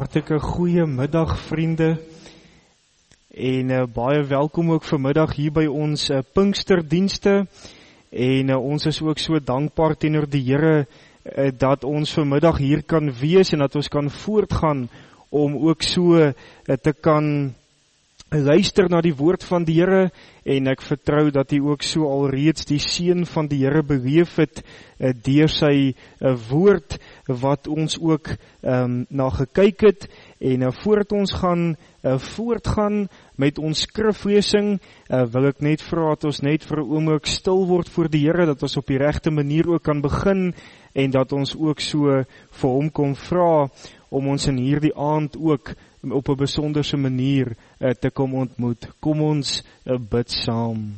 Hartlike goeie middag vriende en baie welkom ook vanmiddag hier by ons Pinksterdienste en ons is ook so dankbaar teenoor die Here dat ons vanmiddag hier kan wees en dat ons kan voortgaan om ook so te kan luister na die woord van die Here en ek vertrou dat hy ook so alreeds die seën van die Here beleef het deur sy woord wat ons ook na gekyk het en voordat ons gaan voortgaan met ons skriflesing wil ek net vra dat ons net vir 'n oomblik stil word voor die Here, dat ons op die regte manier ook kan begin en dat ons ook so vir hom kom vra om ons in hierdie aand ook op 'n besonderse manier te kom ontmoet. Kom ons bid saam.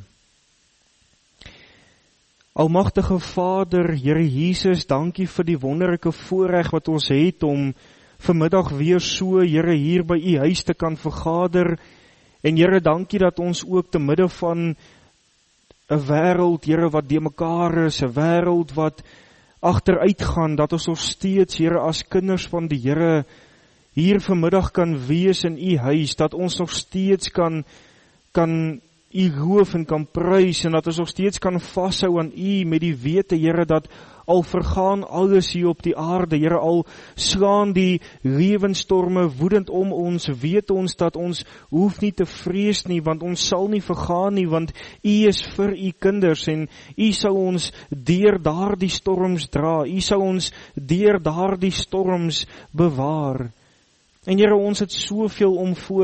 Almagtige Vader, Here Jesus, dankie vir die wonderlike voorreg wat ons het om vanmiddag weer so, Here, hier by u huis te kan vergader. En Here, dankie dat ons ook te midde van 'n wêreld, Here, wat de mekaar is, 'n wêreld wat agteruit gaan, dat ons nog steeds, Here, as kinders van die Here hier vanmiddag kan wees in u huis, dat ons nog steeds kan u loof en kan prys, en dat ons nog steeds kan vashou aan u met die wete, Here, dat al vergaan alles hier op die aarde, Here, al slaan die lewenstorme woedend om ons, weet ons dat ons hoef nie te vrees nie, want ons sal nie vergaan nie, want u is vir u kinders, en u sal ons deur daardie storms dra, u sal ons deur daardie storms bewaar. En Here, ons het soveel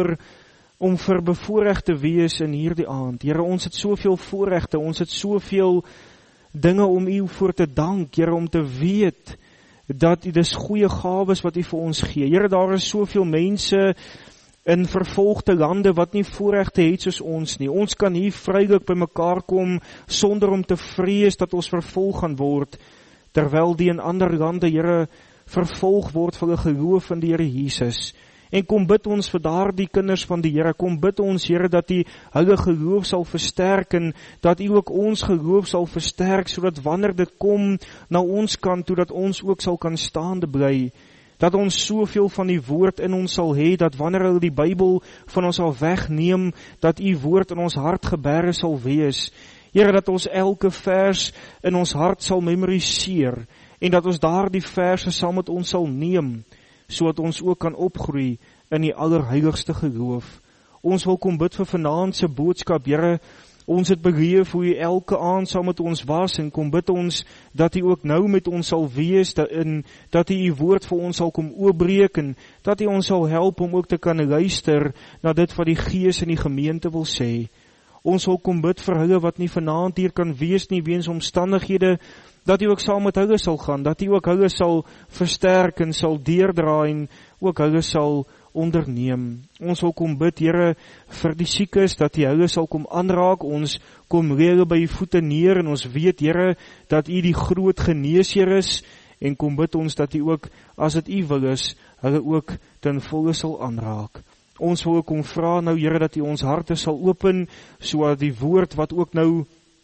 om vir bevoorreg te wees in hierdie aand. Here, ons het soveel voorregte, ons het soveel dinge om u voor te dank, Here, om te weet dat dit is goeie gawes wat u vir ons gee. Here, daar is soveel mense in vervolgde lande wat nie voorregte het soos ons nie. Ons kan hier vrylik by mekaar kom sonder om te vrees dat ons vervolg gaan word, terwyl die in ander lande, Here, vervolg word vir die geloof in die Here Jesus. En kom bid ons vir daardie kinders van die Here, kom bid ons, Here, dat u hulle geloof sal versterk en dat u ook ons geloof sal versterk, sodat wanneer dit kom na ons kant toe, dat ons ook sal kan staande bly, dat ons soveel van die woord in ons sal hê, dat wanneer hulle die Bybel van ons sal wegneem, dat u woord in ons hart geberre sal wees. Here, dat ons elke vers in ons hart sal memoriseer, en dat ons daardie verse saam met ons sal neem, sodat ons ook kan opgroei in die allerheiligste geloof. Ons wil kom bid vir vanaand se boodskap, Here, ons het beleef hoe u elke aand saam met ons was, en kom bid ons dat u ook nou met ons sal wees, dat u woord vir ons sal kom oopbreek, en dat u ons sal help om ook te kan luister na dit wat die Gees in die gemeente wil sê. Ons wil kom bid vir hulle wat nie vanaand hier kan wees nie, weens omstandighede, dat u ook saam met hulle sal gaan, dat u ook hulle sal versterk en sal deurdra en ook hulle sal onderneem. Ons wil kom bid, Here, vir die siekes, dat u hulle sal kom aanraak, ons kom lê by u voete neer, en ons weet, Here, dat u die groot geneesheer is, en kom bid ons dat u ook, as dit u wil is, hulle ook ten volle sal aanraak. Ons wil kom vra nou, Here, dat u ons harte sal open, sodat die woord wat ook nou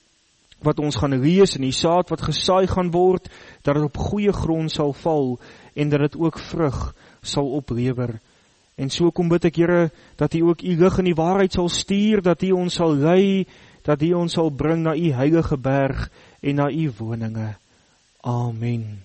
wat ons gaan lees en die saad wat gesaai gaan word, dat het op goeie grond sal val en dat het ook vrug sal oplewer. En so kom bid ek, Here, dat u ook u lig in die waarheid sal stuur, dat u ons sal lei, dat u ons sal bring na u heilige berg en na u woninge. Amen.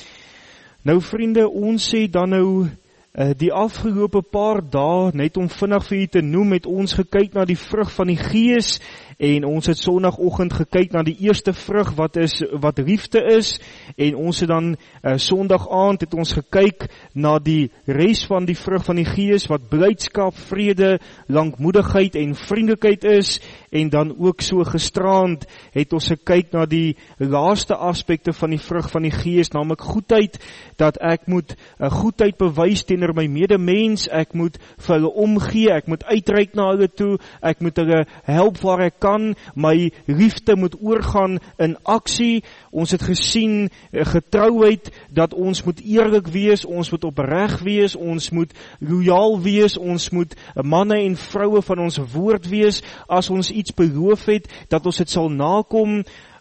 Nou vriende, ons sê dan nou die afgelope paar dae, net om vinnig vir u te noem, het ons gekyk na die vrug van die Gees, en ons het sondagoggend gekyk na die eerste vrug wat liefde is, en ons het dan sondag aand het ons gekyk na die res van die vrug van die Gees, wat blydskap, vrede, lankmoedigheid en vriendelikheid is, en dan ook so gisterand het ons gekyk na die laaste aspekte van die vrug van die Gees, naamlik goedheid, dat ek moet goedheid bewys teenoor my medemens, ek moet vir hulle omgee, ek moet uitreik na hulle toe, ek moet hulle help waar ek kan, my liefde moet oorgaan in aksie. Ons het gesien getrouheid, dat ons moet eerlik wees, ons moet opreg wees, ons moet loyaal wees, ons moet manne en vroue van ons woord wees, as ons iets beloof het, dat ons dit sal nakom.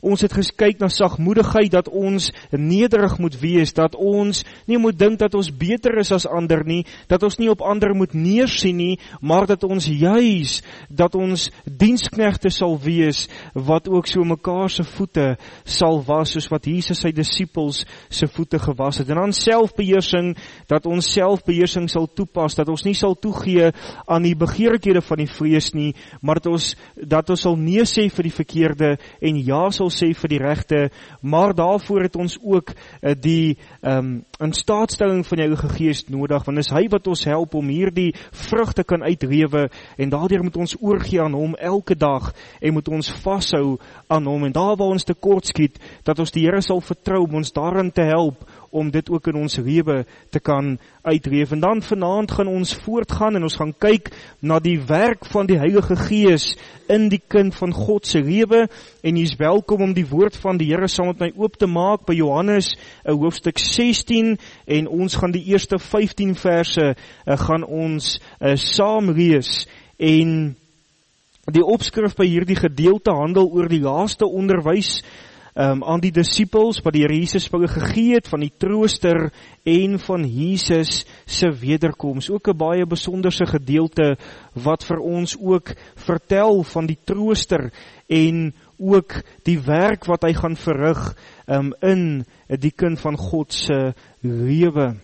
ons het gekyk na sagmoedigheid, dat ons nederig moet wees, dat ons nie moet dink dat ons beter is as ander nie, dat ons nie op ander moet neersien nie, maar dat ons juis, dat ons diensknegte sal wees, wat ook so mekaar se voete sal was, soos wat Jesus sy disippels se voete gewas het. En dan selfbeheersing, dat ons selfbeheersing sal toepas, dat ons nie sal toegee aan die begeerlikhede van die vlees nie, maar dat ons sal nee sê vir die verkeerde en ja sal sê vir die regte, maar daarvoor het ons ook die instaatstelling van die Heilige Gees nodig, want is hy wat ons help om hierdie vrug te kan uitlewe, en daardeur moet ons oorgee aan hom elke dag, en moet ons vashou aan hom, en daar waar ons tekort skiet, dat ons die Here sal vertrou om ons daarin te help, om dit ook in ons lewe te kan uitleef. En dan vanaand gaan ons voortgaan, en ons gaan kyk na die werk van die Heilige Gees in die kind van God se lewe, en jy is welkom om die woord van die Here saam met my oop te maak by Johannes hoofstuk 16, en ons gaan die eerste 15 verse gaan ons saam lees, en die opskrif by hierdie gedeelte handel oor die laaste onderwys aan die disippels, wat die Here Jesus vir hulle gegee het, van die trooster en van Jesus se wederkoms. Ook 'n baie besonderse gedeelte, wat vir ons ook vertel van die trooster, en ook die werk wat hy gaan verrig in die kind van God se lewe.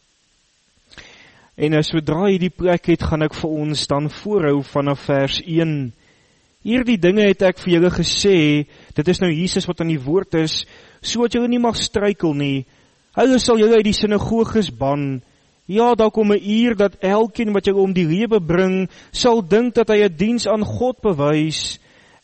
En sodra jy die plek het, gaan ek vir ons dan voorhou vanaf vers 1. Hierdie dinge het ek vir julle gesê, dit is nou Jesus wat aan die woord is, so dat julle nie mag struikel nie. Hulle sal julle uit die sinagoges ban. Ja, daar kom 'n uur dat elkeen wat julle om die lewe bring, sal dink dat hy 'n diens aan God bewys,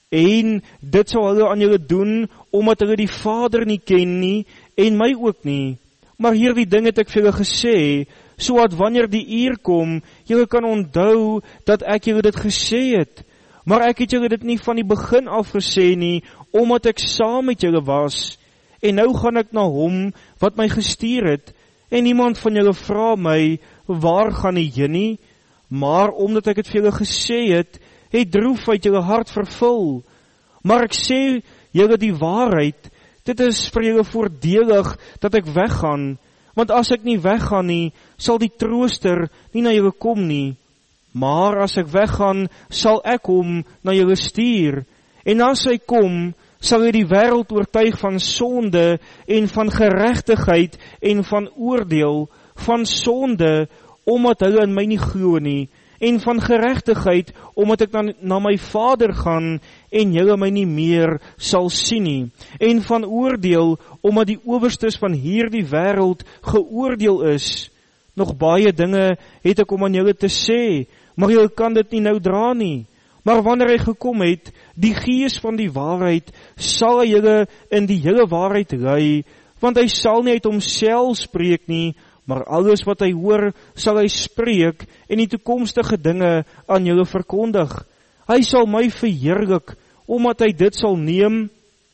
en dit sal hulle aan julle doen, omdat hulle die Vader nie ken nie, en my ook nie. Maar hierdie dinge het ek vir julle gesê, so dat wanneer die uur kom, julle kan onthou dat ek julle dit gesê het. Maar ek het julle dit nie van die begin af gesê nie, omdat ek saam met julle was. En nou gaan ek na hom wat my gestuur het, en niemand van julle vra my, waar gaan jy heen nie? Maar omdat ek het vir julle gesê het, het droefheid julle hart vervul. Maar ek sê julle die waarheid, dit is vir julle voordelig dat ek weggaan, want as ek nie weggaan nie, sal die trooster nie na julle kom nie. Maar as ek weggaan, sal ek hom na julle stuur. En as hy kom, sal hy die wêreld oortuig van sonde en van geregtigheid en van oordeel, van sonde, omdat hulle in my nie glo nie, en van geregtigheid, omdat ek na my Vader gaan, en julle my nie meer sal sien nie, en van oordeel, omdat die owerstes van hierdie wêreld geoordeel is. Nog baie dinge het ek om aan julle te sê, maar julle kan dit nie nou dra nie. Maar wanneer hy gekom het, die Gees van die waarheid, sal hy julle in die hele waarheid lei, want hy sal nie uit homself spreek nie, maar alles wat hy hoor, sal hy spreek, en die toekomstige dinge aan julle verkondig. Hy sal my verheerlik, omdat hy dit sal neem,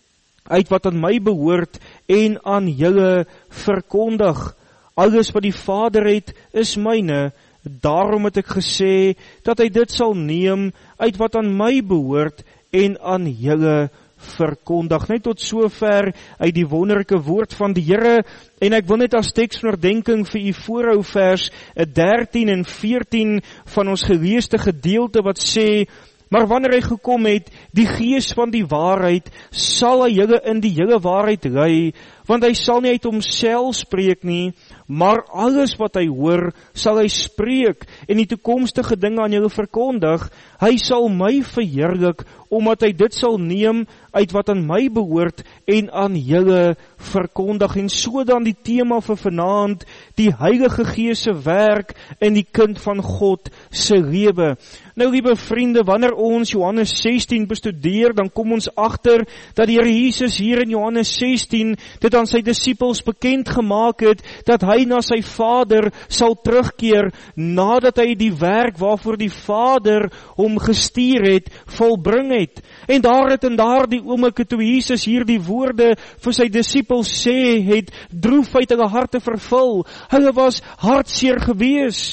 uit wat aan my behoort, en aan julle verkondig. Alles wat die Vader het, is myne. Daarom het ek gesê, dat hy dit sal neem, uit wat aan my behoort, en aan julle verkondig. Net tot sover uit die wonderlike woord van die Here, en ek wil net as teksverdenking vir u voorhou vers 13 en 14 van ons geleesde gedeelte wat sê, maar wanneer hy gekom het, die Gees van die waarheid, sal hy julle in die hele waarheid lei, want hy sal nie uit homself spreek nie, maar alles wat hy hoor, sal hy spreek, en die toekomstige dinge aan julle verkondig. Hy sal my verheerlik, omdat hy dit sal neem, uit wat aan my behoort, en aan julle verkondig. En so dan die tema vir vanaand, die Heilige Gees se werk in die kind van God se lewe. Nou, liewe vriende, wanneer ons Johannes 16 bestudeer, dan kom ons agter dat die Here Jesus hier in Johannes 16 dit aan sy disippels bekend gemaak het, dat hy na sy Vader sal terugkeer, nadat hy die werk waarvoor die Vader hom gestuur het, volbring het. En daar het in daardie oomblikke toe Jesus hier die woorde vir sy disippels sê het, droefheid hulle harte vervul. Hulle was hartseer gewees.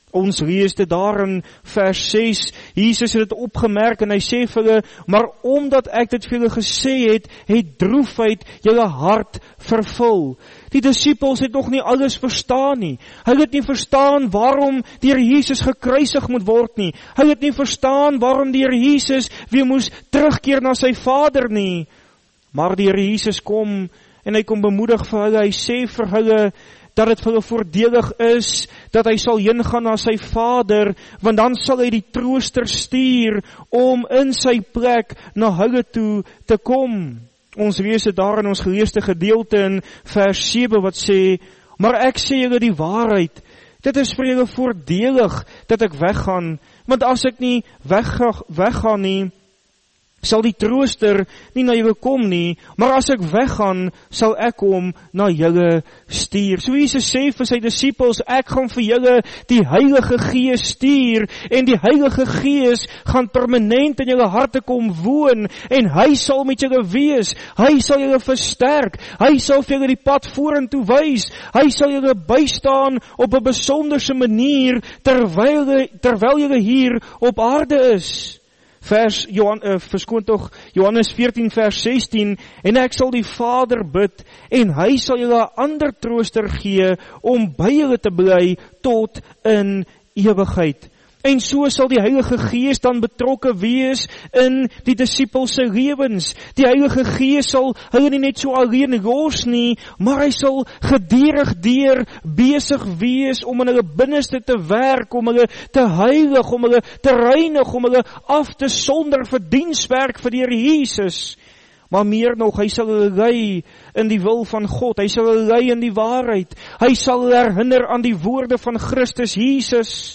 Ons lees dit daar in vers 6, Jesus het dit opgemerk en hy sê vir hulle, maar omdat ek dit vir julle gesê het, het droefheid julle hart vervul. Die disippels het nog nie alles verstaan nie. Hulle het nie verstaan waarom die Here Jesus gekruisig moet word nie. Hulle het nie verstaan waarom die Here Jesus weer moes terugkeer na sy Vader nie. Maar die Here Jesus kom en hy kom bemoedig vir hulle, hy sê vir hulle, dat het vir hulle voordelig is, dat hy sal heen gaan na sy Vader, want dan sal hy die trooster stuur, om in sy plek na hulle toe te kom. Ons lees dit daar in ons geleesde gedeelte in vers 7, wat sê, maar ek sê julle die waarheid, dit is vir julle voordelig, dat ek weggaan, want as ek nie weggaan nie, sal die trooster nie na julle kom nie, maar as ek weggaan, sal ek hom na julle stuur. So Jesus sê vir sy disippels, ek gaan vir julle die Heilige Gees stuur, en die Heilige Gees gaan permanent in julle harte kom woon, en hy sal met julle wees, hy sal julle versterk, hy sal vir julle die pad vorentoe wys, hy sal julle bystaan op 'n besonderse manier, terwyl julle hier op aarde is. Johannes 14 vers 16, en ek sal die Vader bid, en hy sal julle 'n ander trooster gee, om by julle te bly, tot in ewigheid. En so sal die Heilige Gees dan betrokke wees in die disippels se lewens. Die Heilige Gees sal hulle nie net so alleen los nie, maar hy sal gedurig besig wees om in hulle binneste te werk, om hulle te heilig, om hulle te reinig, om hulle af te sonder vir dienswerk vir die Here Jesus. Maar meer nog, hy sal hulle lei in die wil van God, hy sal hulle lei in die waarheid, hy sal hulle herinner aan die woorde van Christus Jesus.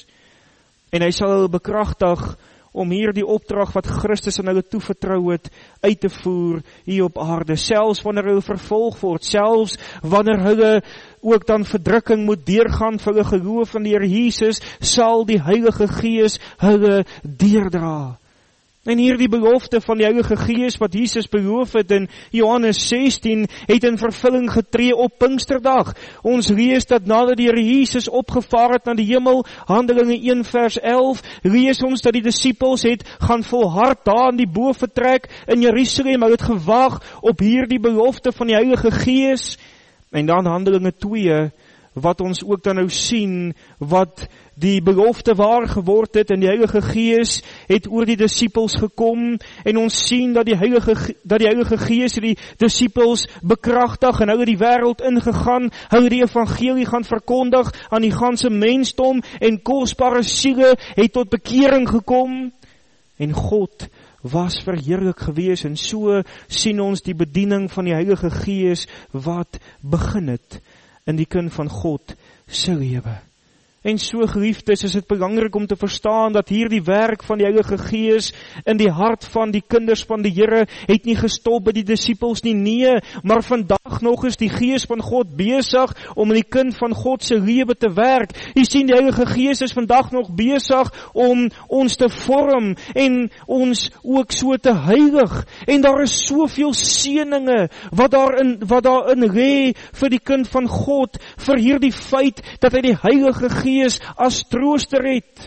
En hy sal hulle bekragtig om hierdie opdrag wat Christus aan hulle toevertrou het, uit te voer hier op aarde. Selfs wanneer hulle vervolg word, selfs wanneer hulle ook dan verdrukking moet deurgaan vir hulle geloof in die Here Jesus, sal die Heilige Gees hulle deurdra. En hierdie belofte van die Heilige Gees wat Jesus beloof het in Johannes 16, het in vervulling getree op Pinksterdag. Ons lees dat nadat die Here Jesus opgevaar het na die hemel, Handelinge 1 vers 11, lees ons dat die disippels het gaan volhard daar in die boventrek in Jerusalem, hulle het gewag op hierdie belofte van die Heilige Gees. En dan Handelinge 2, wat ons ook dan nou sien, wat die belofte waar geword het, en die Heilige Gees het oor die disippels gekom, en ons sien dat die Heilige Gees die disippels bekragtig, en hulle die wêreld ingegaan, hulle die evangelie gaan verkondig aan die ganse mensdom, en kosbare siele het tot bekering gekom, en God was verheerlik gewees, en so sien ons die bediening van die Heilige Gees wat begin het in die kind van God se lewe. En so geliefdes, is dit belangrik om te verstaan dat hier die werk van die Heilige Gees in die hart van die kinders van die Here het nie gestop by die disippels nie, nee, maar vandag nog is die Gees van God besig om in die kind van God se lewe te werk. Jy sien, die Heilige Gees is vandag nog besig om ons te vorm en ons ook so te heilig. En daar is soveel seëninge wat daarin lê vir die kind van God, vir hierdie feit dat hy die Heilige Gees as trooster het.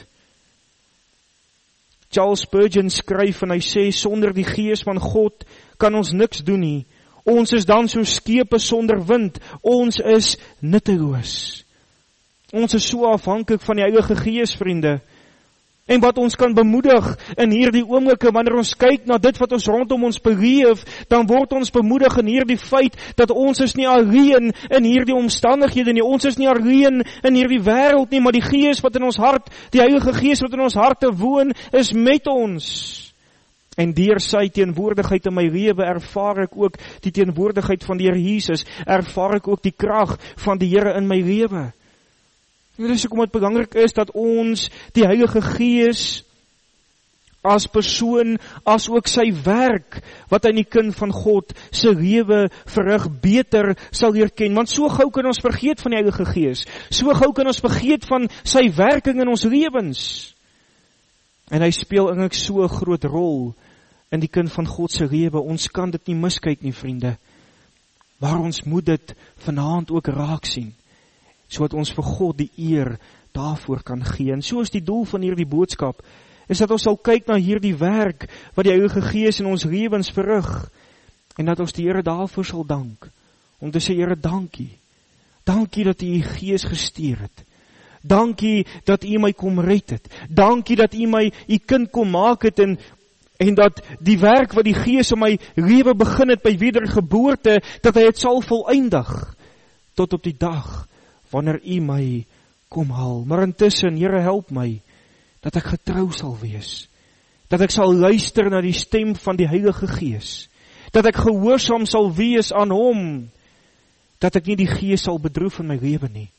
Charles Spurgeon skryf en hy sê, sonder die Gees van God kan ons niks doen nie. Ons is dan so skepe sonder wind. Ons is nutteloos. Ons is so afhanklik van die Heilige Gees, vriende. En wat ons kan bemoedig in hierdie oomblikke, wanneer ons kyk na dit wat ons rondom ons beleef, dan word ons bemoedig in hierdie feit, dat ons is nie alleen in hierdie omstandighede nie, ons is nie alleen in hierdie wêreld nie, maar die Gees wat in ons hart, die Heilige Gees wat in ons harte woon, is met ons. En deur sy teenwoordigheid in my lewe ervaar ek ook die teenwoordigheid van die Here Jesus, ervaar ek ook die krag van die Here in my lewe. Dit is hoekom dit belangrik is dat ons die Heilige Gees as persoon, as ook sy werk, wat in die kind van God se lewe verrig, beter sal leer ken. Want so gou kan ons vergeet van die Heilige Gees. So gou kan ons vergeet van sy werking in ons lewens. En hy speel eintlik so 'n groot rol in die kind van God se lewe. Ons kan dit nie miskyk nie, vriende. Maar ons moet dit vanaand ook raak sien, sodat ons vir God die eer daarvoor kan gee. En so is die doel van hierdie boodskap, is dat ons sal kyk na hierdie werk, wat die Heilige Gees in ons lewens verrig, en dat ons die Here daarvoor sal dank, om te sê, Here, dankie. Dankie dat U U Gees gestuur het. Dankie dat U my kom red het. Dankie dat U my U kind kom maak het, en dat die werk wat die Gees in my lewe begin het, by wedergeboorte, dat hy het sal voleindig, tot op die dag, wanneer U my kom haal. Maar intussen, Here, help my, dat ek getrou sal wees, dat ek sal luister na die stem van die Heilige Gees, dat ek gehoorsaam sal wees aan Hom, dat ek nie die Gees sal bedroef in my lewe nie,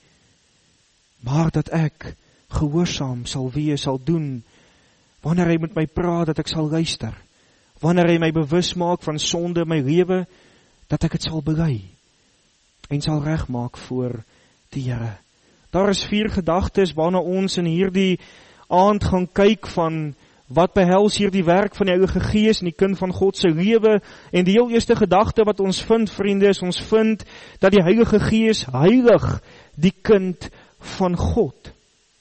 maar dat ek gehoorsaam sal wees, sal doen, wanneer hy met my praat, dat ek sal luister, wanneer hy my bewus maak van sonde in my lewe, dat ek het sal bely, en sal regmaak voor die Here. Daar is 4 gedagtes, waarna ons in hierdie aand gaan kyk van, wat behels hier die werk van die Heilige Gees in die kind van God se lewe, en die heel eerste gedagte wat ons vind, vriende, is ons vind, dat die Heilige Gees heilig die kind van God.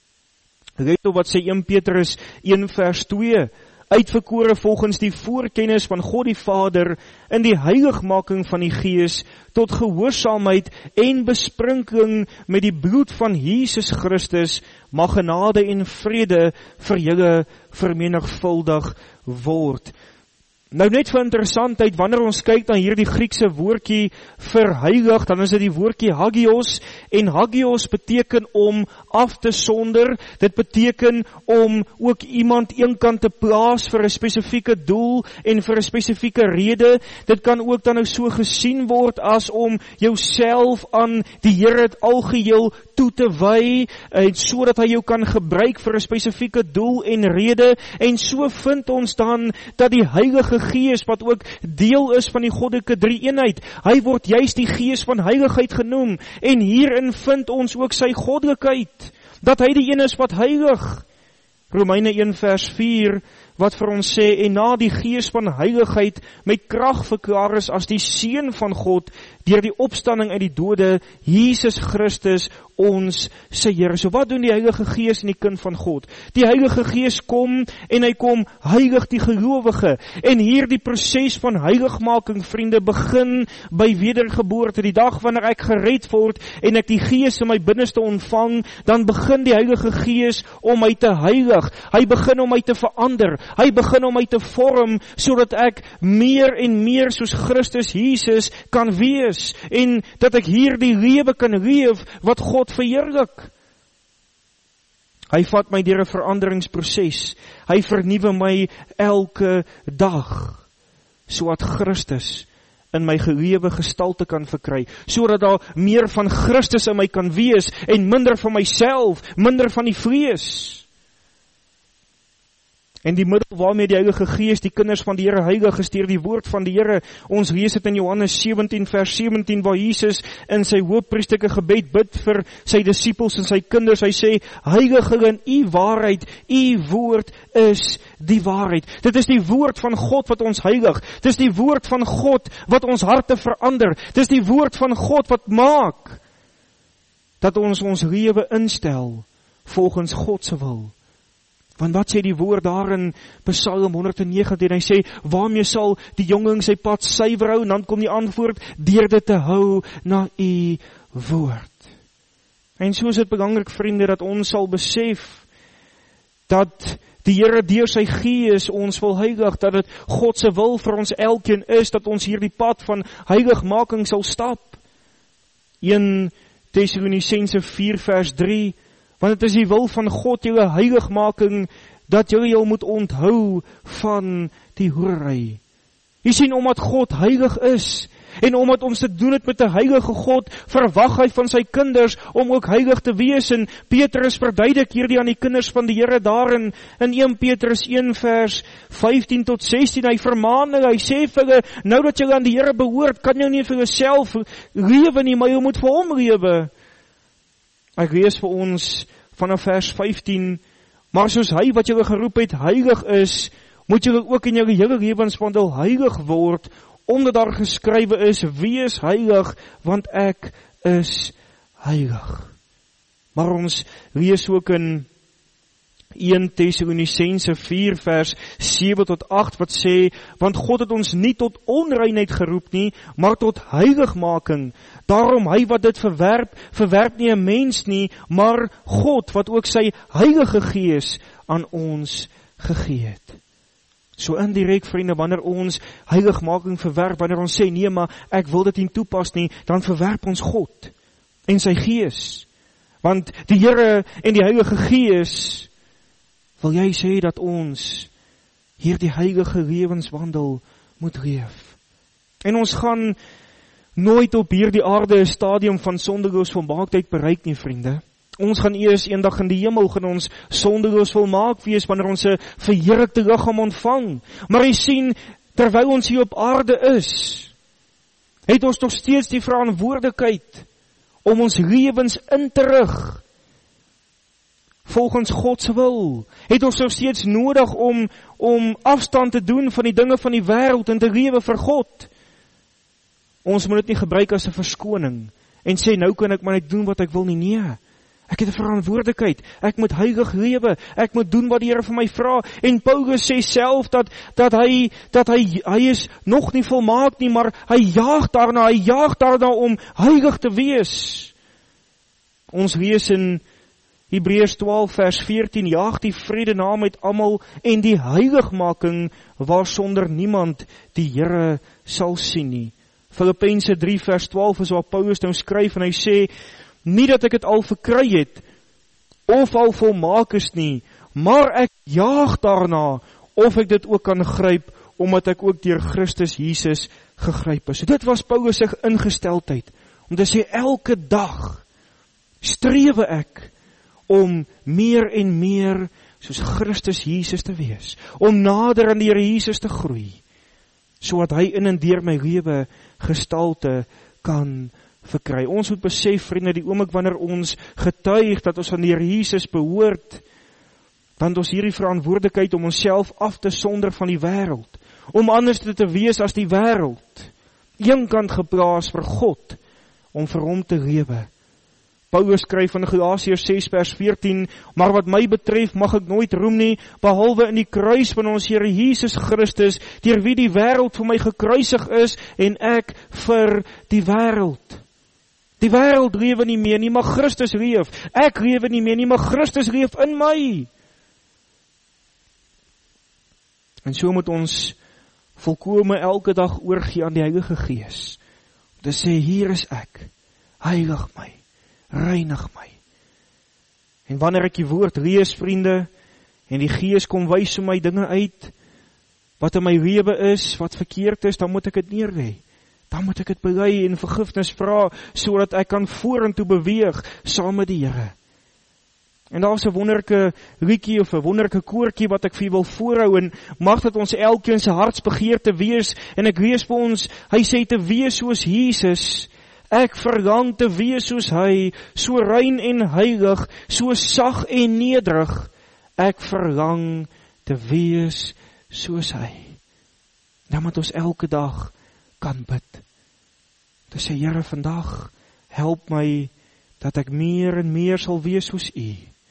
Let op wat sê 1 Petrus 1 vers 2, uitverkore volgens die voorkennis van God die Vader, in die heiligmaking van die Gees, tot gehoorsaamheid en besprinkeling met die bloed van Jesus Christus, mag genade en vrede vir julle vermenigvuldig word. Nou net vir interessantheid, wanneer ons kyk na hierdie Griekse woordjie vir heilig, dan is dit die woordjie hagios, en hagios beteken om af te sonder, dit beteken om ook iemand eenkant te plaas vir 'n spesifieke doel en vir 'n spesifieke rede. Dit kan ook dan nou so gesien word as om jouself aan die Here algeheel toe te wy, en sodat hy jou kan gebruik vir 'n spesifieke doel en rede, en so vind ons dan dat die Heilige Gees, wat ook deel is van die goddelike drie-eenheid, hy word juist die Gees van heiligheid genoem, en hierin vind ons ook sy goddelikheid, dat hy die een is wat heilig. Romeine 1 vers 4, wat vir ons sê, en na die Gees van heiligheid met krag verklaar is as die Seun van God, deur die opstanding uit die dode, Jesus Christus, ons sy Here. So wat doen die Heilige Gees in die kind van God? Die Heilige Gees kom, en hy kom heilig die gelowige, en hier die proses van heiligmaking, vriende, begin by wedergeboorte. Die dag wanneer ek gered word, en ek die Gees in my binneste ontvang, dan begin die Heilige Gees om my te heilig. Hy begin om my te verander, hy begin om my te vorm, sodat ek meer en meer soos Christus Jesus kan wees, en dat ek hier die lewe kan leef, wat God verheerlik. Hy vat my deur 'n veranderingsproses, hy vernuwe my elke dag, sodat Christus in my lewe gestalte kan verkry, sodat daar meer van Christus in my kan wees, en minder van myself, minder van die vlees. En die middel waarmee die Heilige Gees die kinders van die Here heilig is deur die woord van die Here. Ons lees dit in Johannes 17 vers 17, waar Jesus in sy hoëpriesterlike gebed bid vir sy disippels en sy kinders. Hy sê, heilig hulle in U waarheid, U woord is die waarheid. Dit is die woord van God wat ons heilig. Dit is die woord van God wat ons harte verander. Dit is die woord van God wat maak dat ons lewe instel volgens God se wil. Want wat sê die woord daar in Psalm 119, hy sê, waarmee sal die jongeling sy pad suiwer hou? En dan kom die antwoord, deur dit te hou na U woord. En so is dit belangrik, vriende, dat ons sal besef, dat die Here deur sy Gees ons wil heilig, dat dit God se wil vir ons elkeen is, dat ons hierdie pad van heiligmaking sal stap. 1 Tessalonisense 4 vers 3, want het is die wil van God, julle heiligmaking, dat julle jou moet onthou van die hoerery. Jy sien, omdat God heilig is, en omdat ons te doen het met 'n heilige God, verwag hy van sy kinders om ook heilig te wees. En Petrus verduidelik hierdie aan die kinders van die Here daarin in 1 Petrus 1 vers 15 tot 16. Hy vermaan hulle, hy sê vir hulle, nou dat julle aan die Here behoort, kan jy nie vir jouself lewe nie, maar jy moet vir hom lewe. Ek lees vir ons vanaf vers 15, maar soos hy wat julle geroep het heilig is, moet julle ook in julle hele lewenswandel heilig word, omdat daar geskrywe is, wees heilig, want ek is heilig. Maar ons lees ook in 1 Thessalonicense 4 vers 7 tot 8 wat sê, want God het ons nie tot onreinheid geroep nie, maar tot heiligmaking. Daarom hy wat dit verwerp nie 'n mens nie, maar God wat ook sy Heilige Gees aan ons gegee het. So indirek, vriende, wanneer ons heiligmaking verwerp, wanneer ons sê, nee, maar ek wil dit nie toepas nie, dan verwerp ons God en sy Gees. Want die Here en die Heilige Gees wil jy sê dat ons hierdie heilige lewenswandel moet leef. En ons gaan nooit op hierdie aarde 'n stadium van sondeloos volmaaktheid bereik nie, vriende. Ons gaan eers eendag in die hemel gaan ons sondeloos volmaak wees wanneer ons 'n verheerlikte liggaam ontvang. Maar jy sien, terwyl ons hier op aarde is, het ons nog steeds die verantwoordelikheid om ons lewens in te rig volgens God se wil. Het ons nog steeds nodig om afstand te doen van die dinge van die wêreld en te lewe vir God. Ons moet dit nie gebruik as 'n verskoning en sê, nou kan ek maar net doen wat ek wil nie. Nee, ek het 'n verantwoordelikheid. Ek moet heilig lewe. Ek moet doen wat die Here vir my vra. En Paulus sê self dat hy is nog nie volmaak nie, maar hy jaag daarna om heilig te wees. Ons lees in Hebreërs 12 vers 14, jaag die vrede na met almal en die heiligmaking waarsonder niemand die Here sal sien nie. Filippense 3 vers 12 is waar Paulus nou skryf en hy sê, nie dat ek het al verkry het, of al volmaak is nie, maar ek jaag daarna, of ek dit ook kan gryp, omdat ek ook deur Christus Jesus gegryp is. So dit was Paulus se ingesteldheid, om te sê, elke dag strewe ek, om meer en meer soos Christus Jesus te wees, om nader aan die Here Jesus te groei, sodat hy in en deur my lewe gestalte kan verkry. Ons moet besef, vriende, die oomblik wanneer ons getuig dat ons aan die Here Jesus behoort, dan het ons hierdie verantwoordelikheid om onsself af te sonder van die wêreld, om anders te wees as die wêreld, eenkant geplaas vir God, om vir hom te lewe. Paulus skryf in Galasiërs 6 vers 14, maar wat my betref mag ek nooit roem nie, behalwe in die kruis van ons Here Jesus Christus, deur wie die wêreld vir my gekruisig is, en ek vir die wêreld. Die wêreld lewe nie meer nie, maar Christus leef. Ek lewe nie meer nie, maar Christus leef in my. En so moet ons volkome elke dag oorgee aan die Heilige Gees, om te sê, hier is ek, heilig my, reinig my. En wanneer ek die woord lees, vriende, en die Gees kom wys vir my dinge uit, wat in my lewe is, wat verkeerd is, dan moet ek dit neerlê. Dan moet ek dit bely en vergifnis vra, sodat ek kan vorentoe beweeg, saam met die Here. En daar is 'n wonderlike liedjie of 'n wonderlike koortjie wat ek vir wil voorhou, en mag dit ons elkeen se hartsbegeerte wees, en ek lees vir ons, hy sê te wees soos Jesus, ek verlang te wees soos hy, so rein en heilig, so sag en nederig, ek verlang te wees soos hy. Dan moet ons elke dag kan bid. Te sê, Here, vandag help my dat ek meer en meer sal wees soos U,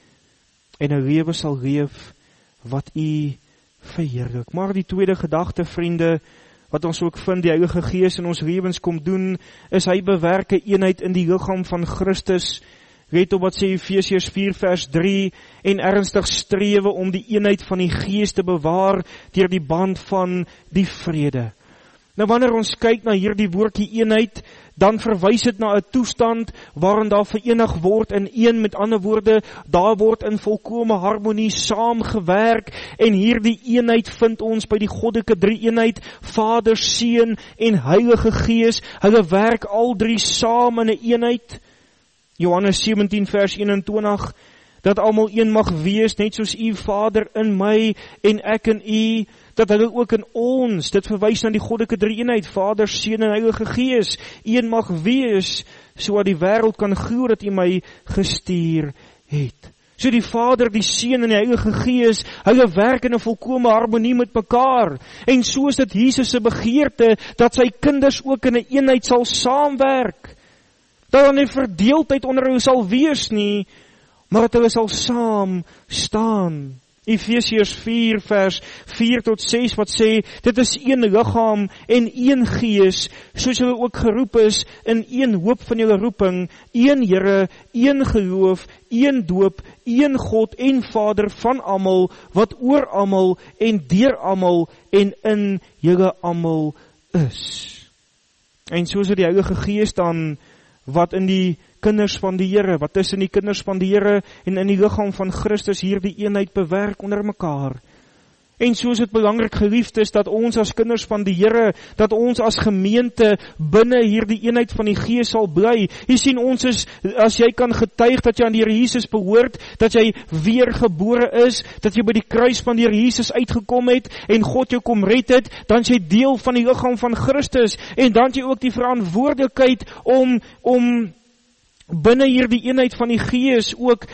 en 'n lewe sal leef wat U verheerlik. Maar die tweede gedagte, vriende, wat ons ook vind, die Heilige Gees in ons lewens kom doen, is hy bewerk 'n eenheid in die liggaam van Christus. Weet op wat sê Efesiërs 4 vers 3, en ernstig strewe om die eenheid van die Gees te bewaar deur die band van die vrede. Nou wanneer ons kyk na hierdie woordjie eenheid, dan verwys dit na 'n toestand waarin daar verenig word in een, met ander woorde, daar word in volkome harmonie saamgewerk, en hierdie eenheid vind ons by die goddelike drie-eenheid, Vader, Seun en Heilige Gees. Hulle werk al drie saam in 'n eenheid. Johannes 17 vers 21, dat almal een mag wees, net soos U, Vader, in my en ek in U, dat hulle ook in ons, dit verwys na die goddelike drie-eenheid, Vader, Seun en Heilige Gees, een mag wees, sodat die wêreld kan glo dat U my gestuur het. So die Vader, die Seun en die Heilige Gees, hulle werk in 'n volkome harmonie met mekaar, en so is dit Jesus se begeerte, dat sy kinders ook in 'n eenheid sal saamwerk, dat daar nie verdeeldheid onder hulle sal wees nie, maar dat hulle sal saam staan. Efesiërs 4 vers 4 tot 6 wat sê, dit is een liggaam en een gees, soos julle ook geroep is in een hoop van julle roeping, een Here, een geloof, een doop, een God en Vader van almal, wat oor almal en deur almal en in julle almal is. En soos die Heilige Gees dan, wat in die kinders van die Here, wat tussen die kinders van die Here en in die liggaam van Christus hier die eenheid bewerk onder mekaar. En soos het belangrik geliefd is, dat ons as kinders van die Here, dat ons as gemeente binne hier die eenheid van die Gees sal bly. Jy sien, ons is, as jy kan getuig dat jy aan die Here Jesus behoort, dat jy weergebore is, dat jy by die kruis van die Here Jesus uitgekom het, en God jou kom red het, dan is jy deel van die liggaam van Christus, en dan het jy ook die verantwoordelikheid om binne hier die eenheid van die Gees ook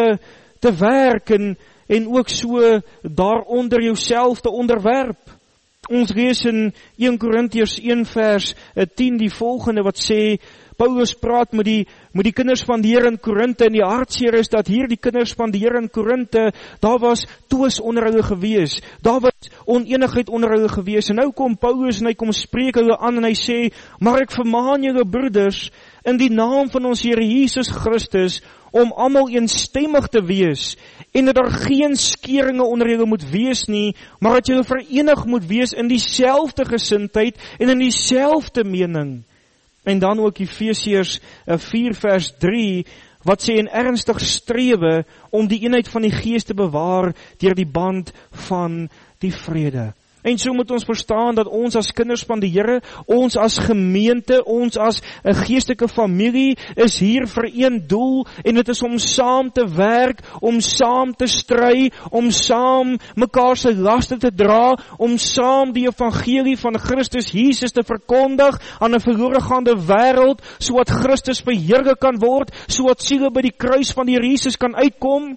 te werk en ook so daaronder jouself te onderwerp. Ons lees in 1 Korintiërs 1 vers 10 die volgende wat sê, Paulus praat met die kinders van die Here in Korinthe, en die hartseer is dat hier die kinders van die Here in Korinthe, daar was twis onder hulle gewees, daar was oneenigheid onder hulle gewees, en nou kom Paulus en hy kom spreek hulle aan en hy sê, maar ek vermaan julle broeders, in die naam van ons Here Jesus Christus, om almal eenstemmig te wees, en dat daar geen skeringe onder julle moet wees nie, maar dat julle verenig moet wees in dieselfde gesindheid en in dieselfde mening. En dan ook Efesiërs 4 vers 3, wat sê, en ernstig strewe om die eenheid van die Gees te bewaar deur die band van die vrede. En so moet ons verstaan dat ons as kinders van die Here, ons as gemeente, ons as 'n geestelike familie, is hier vir een doel, en dit is om saam te werk, om saam te stry, om saam mekaar se laste te dra, om saam die evangelie van Christus Jesus te verkondig aan 'n verlore gaande wêreld, sodat Christus verheerlik kan word, sodat siele by die kruis van die Here Jesus kan uitkom.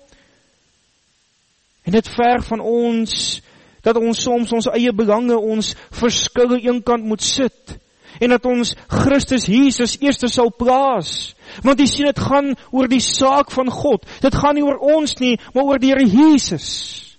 En dit verg van ons dat ons soms ons eie belange, ons verskille eenkant moet sit, en dat ons Christus Jesus eerste sal plaas, want jy sien, dit gaan oor die saak van God, dit gaan nie oor ons nie, maar oor die Here Jesus.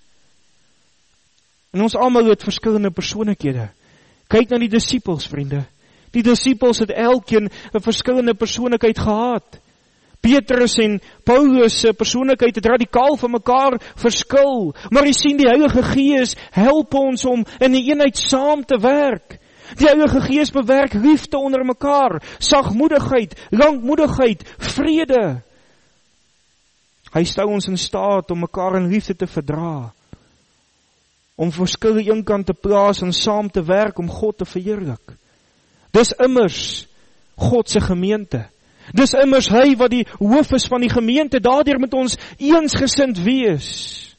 En ons almal het verskillende persoonlikhede. Kyk na die disippels, vriende. Die disippels het elkeen 'n verskillende persoonlikheid gehad. Petrus en Paulus se persoonlikheid het radikaal van mekaar verskil, maar jy sien, die Heilige Gees help ons om in die eenheid saam te werk. Die Heilige Gees bewerk liefde onder mekaar, sagmoedigheid, lankmoedigheid, vrede. Hy stel ons in staat om mekaar in liefde te verdra, om verskille eenkant te plaas en saam te werk om God te verheerlik. Dis immers God se gemeente. Dis immers hy wat die hoof is van die gemeente, daardeur moet ons eensgesind wees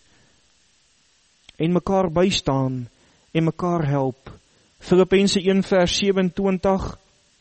en mekaar bystaan en mekaar help. Filippense 1 vers 27,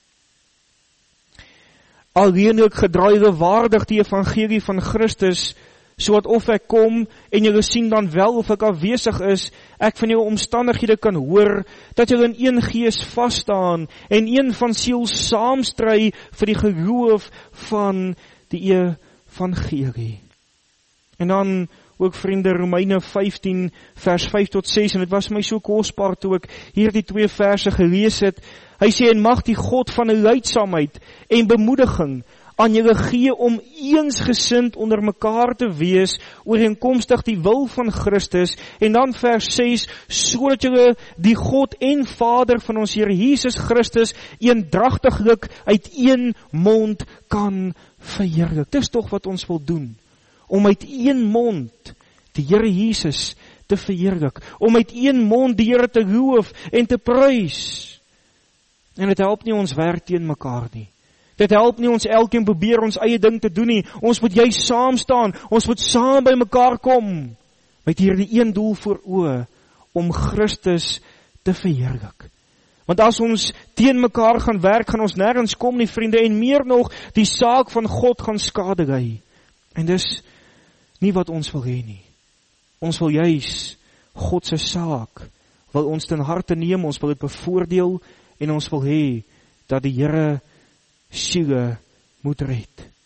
alleenlik gedraai waardig die evangelie van Christus, sodat of ek kom en julle sien dan wel of ek afwesig is, ek van julle omstandighede kan hoor, dat julle in een gees vasstaan en een van siel saamstry vir die geloof van die evangelie. En dan ook vriende, Romeine 15 vers 5 tot 6, en dit was my so kosbaar toe ek hierdie 2 verse gelees het. Hy sê, en mag die God van leidsaamheid en bemoediging aan julle gee om eensgesind onder mekaar te wees, ooreenkomstig die wil van Christus, en dan vers 6, sodat julle die God en Vader van ons Here Jesus Christus eendragtiglik uit een mond kan verheerlik. Dis tog wat ons wil doen, om uit een mond die Here Jesus te verheerlik, om uit een mond die Here te loof en te prys. En dit help nie ons werk teen mekaar nie. Dit help nie ons elkeen probeer ons eie ding te doen nie. Ons moet juist saam staan. Ons moet saam by mekaar kom. Met hierdie een doel voor oë, om Christus te verheerlik. Want as ons teen mekaar gaan werk, gaan ons nêrens kom nie, vriende, en meer nog, die saak van God gaan skade ly. En dis nie wat ons wil hê nie. Ons wil juist God se saak, wil ons ten harte neem, ons wil dit bevoordeel, en ons wil hê dat die Here siele moet red.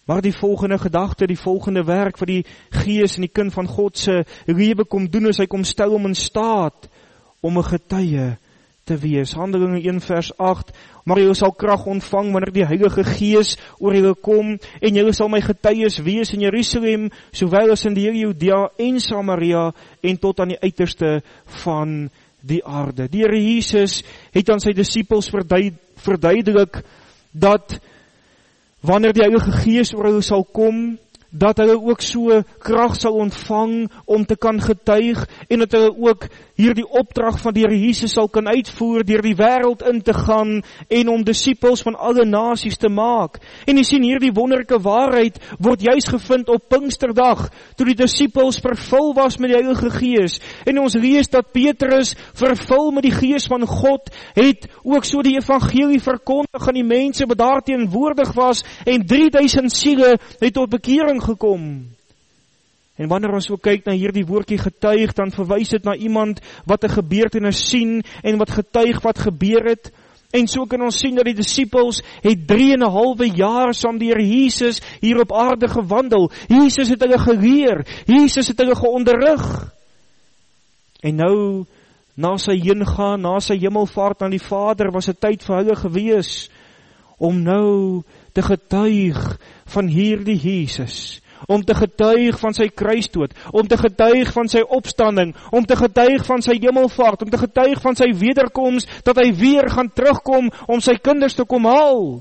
Maar die volgende gedagte, die volgende werk wat die Gees en die kind van God se lewe kom doen, is hy kom stel hom in staat om 'n getuie te wees. Handelinge 1 vers 8, maar julle sal krag ontvang wanneer die Heilige Gees oor julle kom, en julle sal my getuies wees in Jerusalem, sowel as in die hele Judea en Samaria, en tot aan die uiterste van die aarde. Die Here Jesus het aan sy disippels verduidelik dat wanneer die Heilige Gees oor hulle sal kom, dat hulle ook so krag sal ontvang om te kan getuig, en dat hulle ook hierdie opdrag van die Here Jesus sal kan uitvoer, deur die wêreld in te gaan, en om disippels van alle nasies te maak. En jy sien hierdie wonderlike waarheid word juis gevind op Pinksterdag, toe die disippels vervul was met die Heilige Gees. En ons lees dat Petrus, vervul met die Gees van God, het ook so die evangelie verkondig aan die mense wat daar teenwoordig was, en 3000 siele het tot bekering gekom. En wanneer ons ook kyk na hierdie woordjie getuig, dan verwys dit na iemand wat 'n gebeurtenis sien en wat getuig wat gebeur het. En so kan ons sien dat die disippels het 3,5 jaar saam die Here Jesus hier op aarde gewandel. Jesus het hulle geleer, Jesus het hulle geonderrig. En nou, na sy heengaan, na sy hemelvaart aan die Vader, was 'n tyd vir hulle gewees om nou te getuig van hierdie Jesus, om te getuig van sy kruisdood, om te getuig van sy opstanding, om te getuig van sy hemelvaart, om te getuig van sy wederkoms, dat hy weer gaan terugkom om sy kinders te kom haal.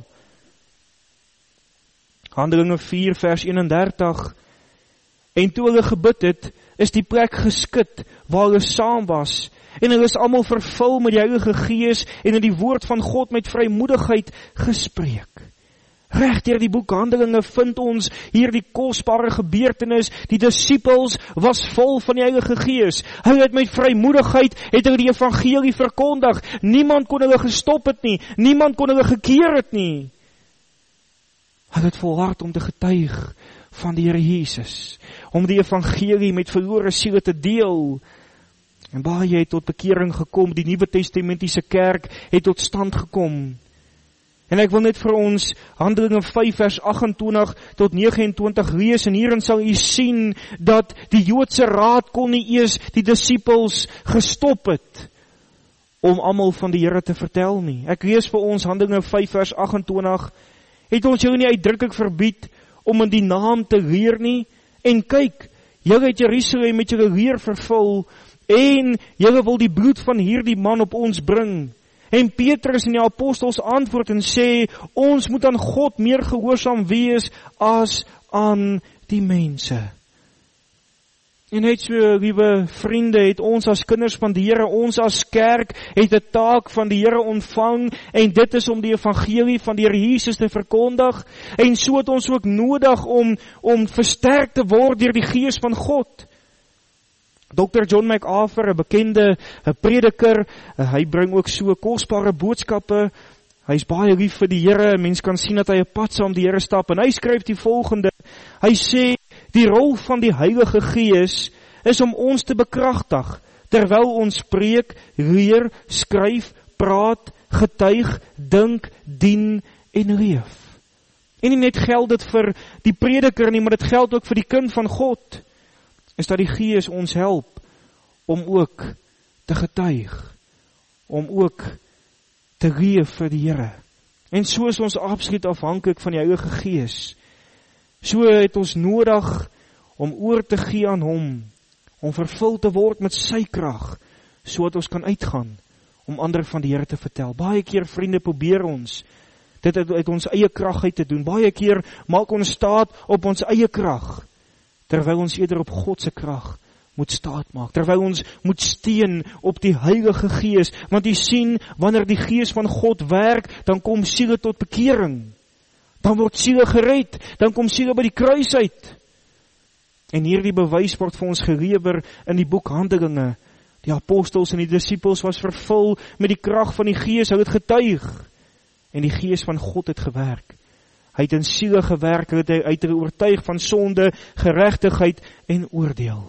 Handelinge 4 vers 31, en toe hulle gebid het, is die plek geskit waar hulle saam was, en hulle is almal vervul met die Heilige Gees en in die woord van God met vrymoedigheid gespreek. Reg deur die boek Handelinge vind ons hier die kosbare gebeurtenis. Die disippels was vol van die Heilige Gees. Hulle het met vrymoedigheid het hulle die evangelie verkondig. Niemand kon hulle gestop het nie. Niemand kon hulle gekeer het nie. Hulle het volhard om te getuig van die Here Jesus, om die evangelie met verlore siele te deel. En baie het tot bekering gekom. Die Nuwe Testamentiese kerk het tot stand gekom. En ek wil net vir ons Handelinge 5 vers 28 tot 29 lees, en hierin sal u sien dat die Joodse raad kon nie eers die disippels gestop het om almal van die Here te vertel nie. Ek lees vir ons Handelinge 5 vers 28, het ons julle nie uitdruklik verbied om in die naam te leer nie, en kyk, julle het Jerusalem met julle leer vervul, en julle wil die bloed van hierdie man op ons bring. En Petrus en die apostels antwoord en sê, ons moet aan God meer gehoorsaam wees as aan die mense. En net so, liewe vriende, het ons as kinders van die Here, ons as kerk, het 'n taak van die Here ontvang, en dit is om die evangelie van die Here Jesus te verkondig, en so het ons ook nodig om versterk te word deur die Gees van God. Dr. John MacArthur, 'n bekende prediker, hy bring ook so kosbare boodskappe. Hy is baie lief vir die Here. Mens kan sien dat hy 'n pad saam die Here stap, en hy skryf die volgende. Hy sê, die rol van die Heilige Gees is om ons te bekragtig, terwyl ons preek, leer, skryf, praat, getuig, dink, dien en leef. En nie net geld dit vir die prediker nie, maar dit geld ook vir die kind van God, is dat die Gees ons help om ook te getuig, om ook te leef vir die Here. En so is ons absoluut afhanklik van die Heilige Gees. So het ons nodig om oor te gee aan hom, om vervul te word met sy krag, so dat ons kan uitgaan, om ander van die Here te vertel. Baie keer, vriende, probeer ons dit uit ons eie krag uit te doen. Baie keer maak ons staat op ons eie krag, terwyl ons eerder op God se krag moet staat maak, terwyl ons moet steun op die Heilige Gees, want jy sien, wanneer die Gees van God werk, dan kom siele tot bekering, dan word siele gered, dan kom siele by die kruis uit. En hierdie bewys word vir ons gelewer in die boek Handelinge. Die apostels en die disippels was vervul met die krag van die Gees, hulle het getuig, en die Gees van God het gewerk. Hy het in siele gewerk, hy het hulle oortuig van sonde, geregtigheid en oordeel.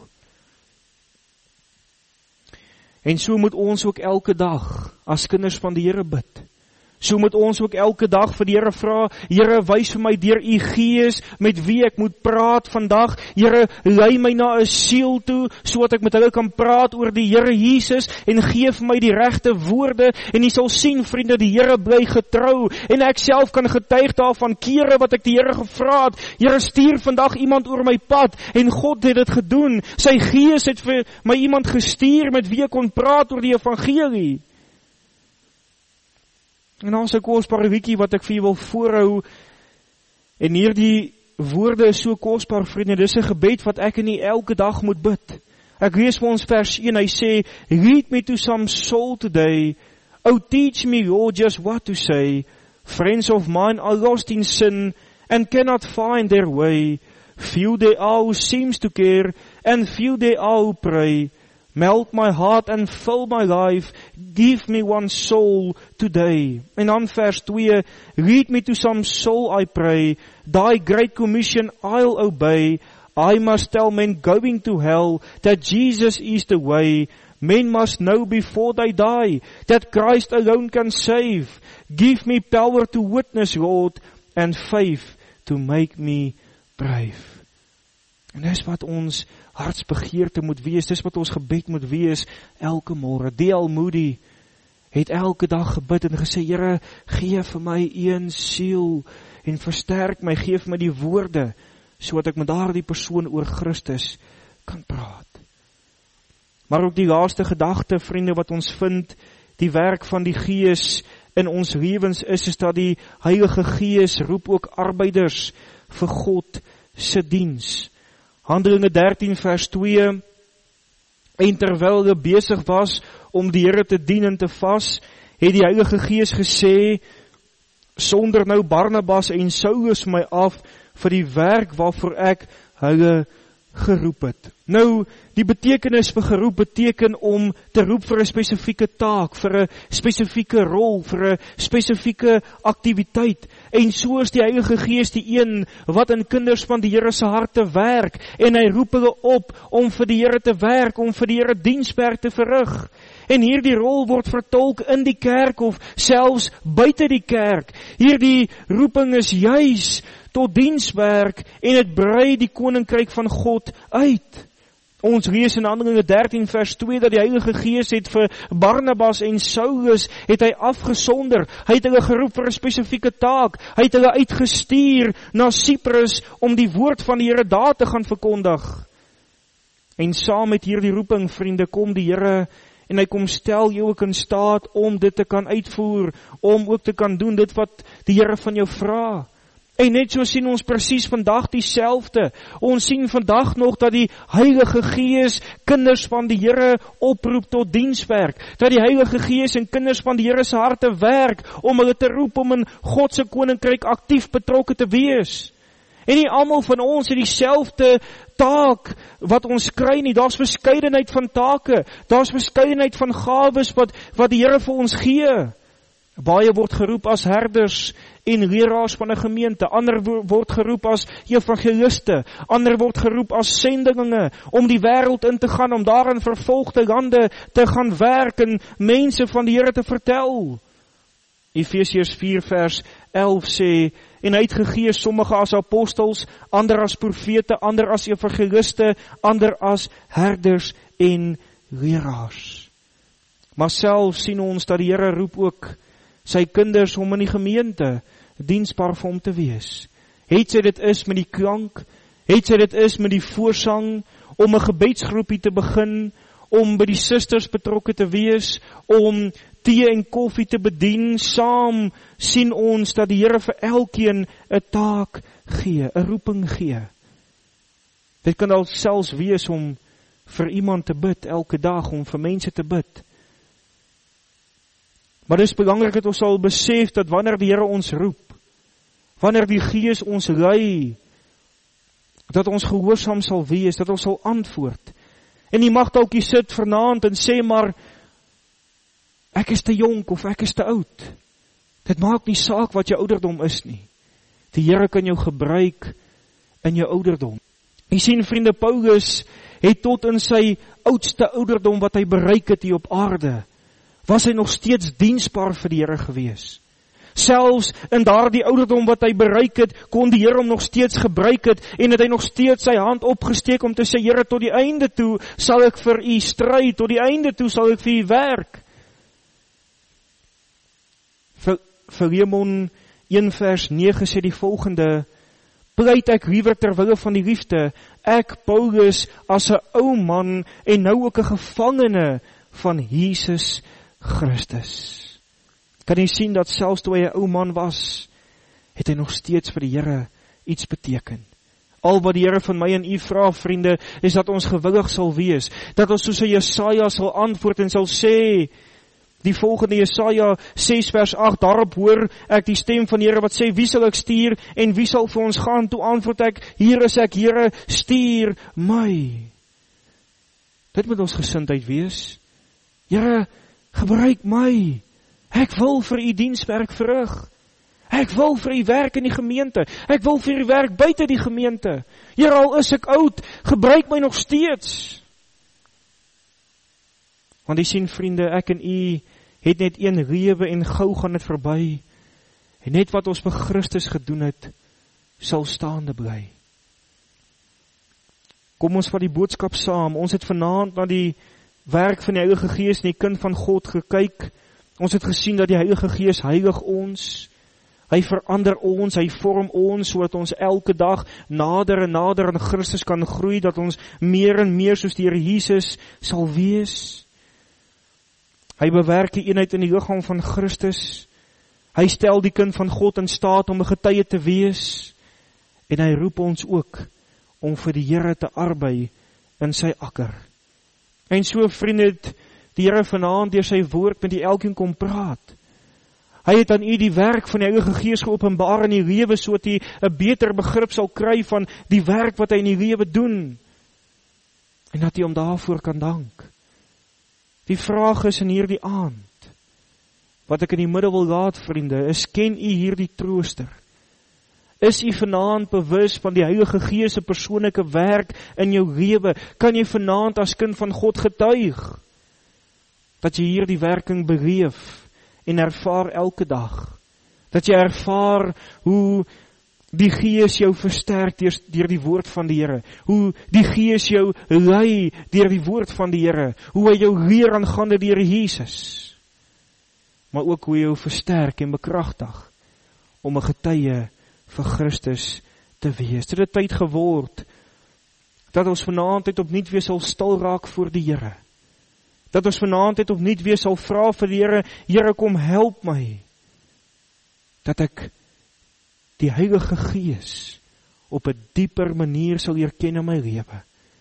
En so moet ons ook elke dag as kinders van die Here bid. So moet ons ook elke dag vir die Here vra, Here, wys vir my deur u Gees met wie ek moet praat vandag. Here, lei my na 'n siel toe, sodat ek met hulle kan praat oor die Here Jesus en gee vir my die regte woorde. En jy sal sien, vriende, die Here bly getrou en ek self kan getuig daarvan kere wat ek die Here gevra het. Here, stuur vandag iemand oor my pad en God het dit gedoen. Sy Gees het vir my iemand gestuur met wie ek kon praat oor die evangelie. En dan is 'n kosbare liedjie wat ek vir julle wil voorhou. En hierdie woorde is so kosbaar, vriende. Dis 'n gebed wat ek en u elke dag moet bid. Ek lees vir ons vers 1. Hy sê, "Lead me to some soul today. Oh, teach me, Lord, just what to say. Friends of mine are lost in sin and cannot find their way. Few there are who seems to care, and few there are who pray. Melt my heart and fill my life. Give me one soul today." En dan vers 2. "Lead me to some soul, I pray. Thy great commission I'll obey. I must tell men going to hell that Jesus is the way. Men must know before they die that Christ alone can save. Give me power to witness, Lord, and faith to make me brave." En dis wat ons hartsbegeerte moet wees, dis wat ons gebed moet wees elke môre. D.L. Moody het elke dag gebid en gesê, Here, gee vir my een siel en versterk my, gee vir my die woorde, sodat ek met daardie persoon oor Christus kan praat. Maar ook die laaste gedagte, vriende, wat ons vind, die werk van die Gees in ons lewens is dat die Heilige Gees roep ook arbeiders vir God se diens. Handelinge 13 vers 2, en terwyl hulle besig was om die Here te dien en te vas, het die Heilige Gees gesê, sonder nou Barnabas en Saulus my af vir die werk waarvoor ek hulle geroep het. Nou, die betekenis vir geroep beteken om te roep vir 'n spesifieke taak, vir 'n spesifieke rol, vir 'n spesifieke aktiwiteit. En so is die Heilige Gees die een wat in kinders van die Here se harte werk, en hy roep hulle op om vir die Here te werk, om vir die Here dienswerk te verrig. En hierdie rol word vertolk in die kerk of selfs buite die kerk. Hierdie roeping is juis tot dienswerk en dit brei die koninkryk van God uit. Ons lees in Handelinge 13 vers 2 dat die Heilige Gees het vir Barnabas en Saulus het hy afgesonder. Hy het hulle geroep vir 'n spesifieke taak. Hy het hulle uitgestuur na Siprus om die woord van die Here daar te gaan verkondig. En saam met hierdie roeping, vriende, kom die Here en hy kom stel jou ook in staat om dit te kan uitvoer, om ook te kan doen dit wat die Here van jou vra. En net so sien ons presies vandag dieselfde. Ons sien vandag nog dat die Heilige Gees kinders van die Here oproep tot dienswerk. Dat die Heilige Gees in kinders van die Here se harte werk om hulle te roep om in God se koninkryk aktief betrokke te wees. En nie almal van ons het dieselfde taak wat ons kry nie. Daar's verskeidenheid van take. Daar's verskeidenheid van gawes wat die Here vir ons gee. Baie word geroep as herders en leraars van 'n gemeente. Ander word geroep as evangeliste. Ander word geroep as sendinge om die wêreld in te gaan, om daar in vervolgde lande te gaan werk en mense van die Here te vertel. Efesiërs 4 vers 11 sê, en hy het gegee sommige as apostels, ander as profete, ander as evangeliste, ander as herders en leraars. Maar self sien ons dat die Here roep ook sy kinders om in die gemeente diensbaar vir hom te wees. Het sy dit is met die klank, het sy dit is met die voorsang, om 'n gebedsgroepie te begin, om by die susters betrokke te wees, om tee en koffie te bedien, saam sien ons dat die Here vir elkeen 'n taak gee, 'n roeping gee. Dit kan al selfs wees om vir iemand te bid elke dag, om vir mense te bid. Maar dit is belangrik dat ons sal besef dat wanneer die Here ons roep, wanneer die Gees ons lei, dat ons gehoorsaam sal wees, dat ons sal antwoord. En jy mag dalk hier sit vanaand en sê maar, ek is te jonk of ek is te oud. Dit maak nie saak wat jou ouderdom is nie. Die Here kan jou gebruik in jou ouderdom. Jy sien, vriende, Paulus het tot in sy oudste ouderdom wat hy bereik het hier op aarde, was hy nog steeds diensbaar vir die Here gewees. Selfs in daardie ouderdom wat hy bereik het, kon die Here hom nog steeds gebruik het, en het hy nog steeds sy hand opgesteek om te sê, Here, tot die einde toe sal ek vir u stry, tot die einde toe sal ek vir u werk. Filemon 1 vers 9 sê die volgende, pleit ek liewer terwille van die liefde, ek Paulus as 'n ou man en nou ook 'n gevangene van Jesus Christus. Kan jy sien dat selfs toe hy 'n ou man was, het hy nog steeds vir die Here iets beteken. Al wat die Here van my en u vra, vriende, is dat ons gewillig sal wees, dat ons soos Jesaja sal antwoord en sal sê, die volgende Jesaja 6 vers 8, daarop hoor ek die stem van die Here wat sê, wie sal ek stuur en wie sal vir ons gaan? Toe antwoord ek, hier is ek, Here, stuur my. Dit moet ons gesindheid wees. Here, gebruik my. Ek wil vir u dienswerk verrig. Ek wil vir u werk in die gemeente. Ek wil vir u werk buite die gemeente. Here, al is ek oud, gebruik my nog steeds. Want jy sien, vriende, ek en u het net een lewe en gou gaan dit verby. En net wat ons vir Christus gedoen het, sal staande bly. Kom ons vat die boodskap saam. Ons het vanaand na die werk van die Heilige Gees en die kind van God gekyk. Ons het gesien dat die Heilige Gees heilig ons. Hy verander ons, hy vorm ons, sodat ons elke dag nader en nader aan Christus kan groei, dat ons meer en meer soos die Here Jesus sal wees. Hy bewerk die eenheid in die liggaam van Christus. Hy stel die kind van God in staat om 'n getuie te wees. En hy roep ons ook om vir die Here te arbei in sy akker. En so, vriende, het die Here vanaand deur sy woord met die elkeen kom praat. Hy het aan u die werk van die Heilige Gees geopenbaar in die lewe, sodat u 'n beter begrip sal kry van die werk wat hy in die lewe doen. En dat u hom daarvoor kan dank. Die vraag is in hierdie aand, wat ek in die middel wil laat, vriende, is, ken u hierdie trooster? Is u vanaand bewus van die Heilige Gees se persoonlike werk in jou lewe? Kan jy vanaand as kind van God getuig, dat jy hierdie werking beleef en ervaar elke dag? Dat jy ervaar hoe die Gees jou versterk deur die woord van die Here, hoe die Gees jou lei deur die woord van die Here, hoe hy jou leer aangaande die Here Jesus, maar ook hoe hy jou versterk en bekragtig om 'n getuie vir Christus te wees. Dit het tyd geword dat ons vanaand net opnuut weer sal stil raak voor die Here. Dat ons vanaand net opnuut weer sal vra vir die Here, Here, kom help my, dat ek die Heilige Gees op 'n dieper manier sal leer ken in my lewe.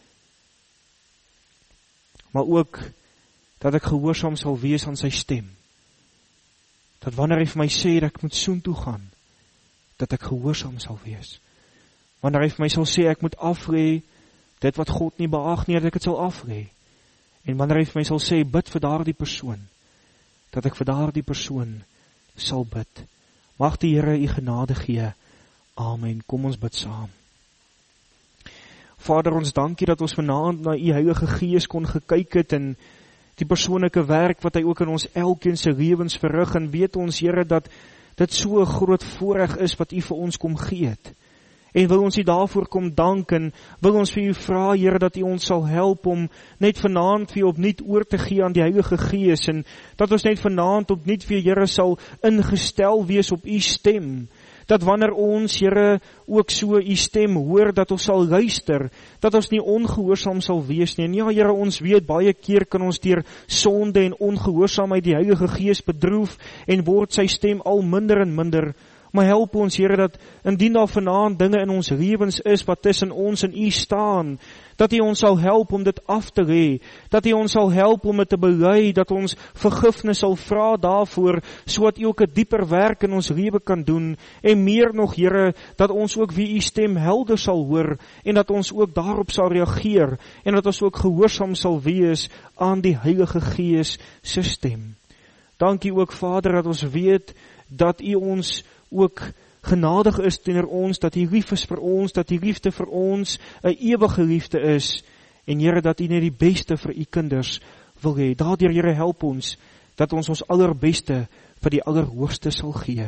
Maar ook dat ek gehoorsaam sal wees aan sy stem. Dat wanneer hy vir my sê dat ek moet soontoe gaan, dat ek gehoorsaam sal wees. Wanneer hy vir my sal sê ek moet aflê dit wat God nie behaag nie, dat ek dit sal aflê. En wanneer hy vir my sal sê bid vir daardie persoon, dat ek vir daardie persoon sal bid. Mag die Here u genade gee. Amen. Kom ons bid saam. Vader, ons dankie dat ons vanaand na u Heilige Gees kon gekyk het en die persoonlike werk wat hy ook in ons elkeen se lewens verrig, en weet ons, Here, dat dit so 'n groot voorreg is wat u vir ons kom gee het. En wil ons u daarvoor kom dank en wil ons vir u vra, Here, dat u ons sal help om net vanaand vir u opnuut oor te gee aan die Heilige Gees, en dat ons net vanaand opnuut vir Here sal ingestel wees op u stem. Dat wanneer ons, Here, ook so u stem hoor, dat ons sal luister, dat ons nie ongehoorsaam sal wees nie. En ja, Here, ons weet, baie keer kan ons deur sonde en ongehoorsaamheid die Heilige Gees bedroef, en word sy stem al minder en minder. Maar help ons, Here, dat indien daar vanaand dinge in ons lewens is wat tussen ons en u staan, dat u ons sal help om dit af te lê, dat u ons sal help om dit te bely, dat ons vergifnis sal vra daarvoor, sodat u ook 'n dieper werk in ons lewe kan doen, en meer nog, Here, dat ons ook wie u stem helder sal hoor, en dat ons ook daarop sal reageer, en dat ons ook gehoorsaam sal wees aan die Heilige Gees se stem. Dankie ook, Vader, dat ons weet, dat u ons ook genadig is teenoor ons, dat u lief is vir ons, dat die liefde vir ons 'n ewige liefde is, en Here, dat u net die beste vir u kinders wil hê. Daardeur, Here, help ons, dat ons allerbeste vir die Allerhoogste sal gee.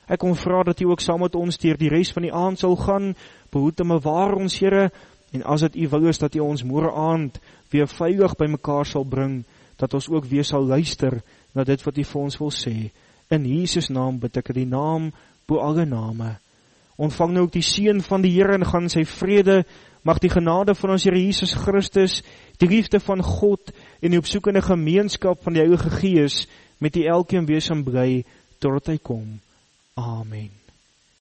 Ek kom vra dat U ook saam met ons deur die res van die aand sal gaan, behoed en bewaar ons, Here, en as dit U wil is dat U ons môre aand weer veilig by mekaar sal bring, dat ons ook weer sal luister na dit wat U vir ons wil sê. In Jesus naam bid ek, die naam bo alle name. Ontvang nou ook die seën van die Here en gaan sy vrede, mag die genade van ons Here Jesus Christus, die liefde van God en die opsoekende gemeenskap van die Heilige Gees met die elkeen wees en bly totdat hy kom. Amen.